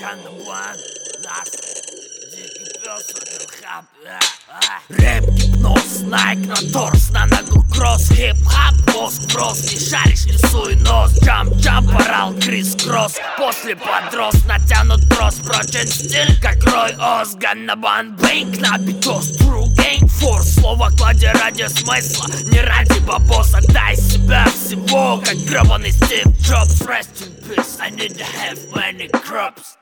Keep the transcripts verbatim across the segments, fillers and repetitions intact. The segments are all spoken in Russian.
Ганнабан, наш дикий пес, один хаб. Рэп, гипноз, найк на торс, на ногу кросс, хип-хап, мозг врос. Не шаришь, не суй нос, джамп-джамп, орал крис-кросс. После подрос, натянут трос, прочен стиль, как Рой Оз. Ганнабан, бэнк на битос, true gang force. Слово клади ради смысла, не ради бабос. Отдай себя всего, как гребаный Стив Джобс. Rest in peace, I need to have many crops.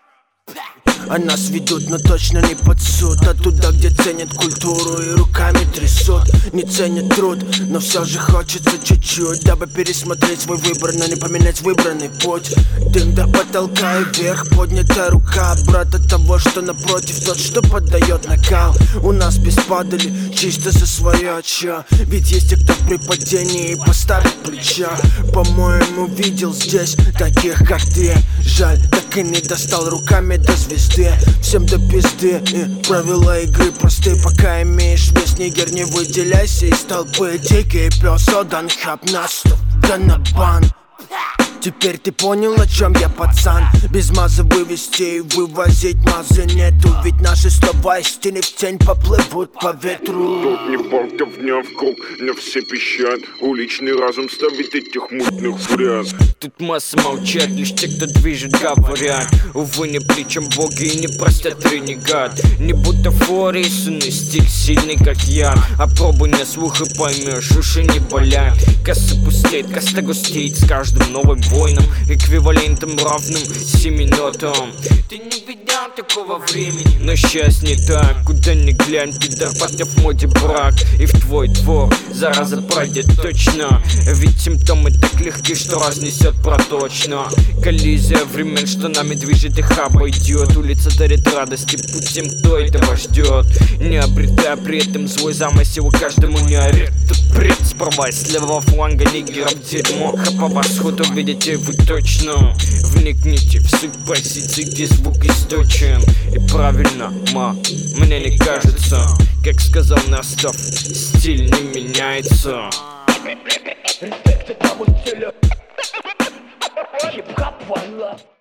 А нас ведут, но точно не под суд. А туда, где ценят культуру и руками трясут. Не ценят труд, но все же хочется чуть-чуть, дабы пересмотреть свой выбор, но не поменять выбранный путь. Дым до потолка и вверх поднятая рука. Брат от того, что напротив, тот, что поддает накал. У нас без падали, чисто за свое чё. Ведь есть те, кто при падении поставит плеча. По-моему, видел здесь таких, как ты. Жаль, так и не достал руками до звезды. Всем до пизды, и правила игры просты. Пока имеешь вес, нигер, не выделяйся из толпы. Дикий пес, одан хаб, наступ, Ганнабан. Теперь ты понял, о чем я, пацан? Без мазы вывести и вывозить мазы нету. Ведь наши слова из тени в тень поплывут по ветру. Тут не болтовня в круг, но все пищат. Уличный разум ставит этих мутных вряд. Тут масса молчат, лишь те, кто движет, говорят. Увы, не плечом боги и не простят ренегат. Не бутафории, сунный стиль сильный, как я. Опробуй на слух и поймешь, уши не болят. Касса пустеет, каста густеет с каждым новым воином, эквивалентом равным семи нотам. Ты не видал такого времени, но сейчас не так. Куда ни глянь, пидор, партия в моде брак. И в твой двор зараза пройдет точно. Ведь симптомы так легки, что разнесет проточно. Коллизия времен, что нами движет, их обойдет. Улица дарит радости, путь тем, кто этого ждет. Не обретая при этом свой замысел, каждому не орет. Пред справа и слева фланга нигеров дерьмо. Хапа восход увидите вы точно. Вникните в суть позиции, где звук источен. И правильно, ма, мне не кажется. Как сказал Настов, стиль не меняется. Респект этому стилю. Хип-хоп, one love.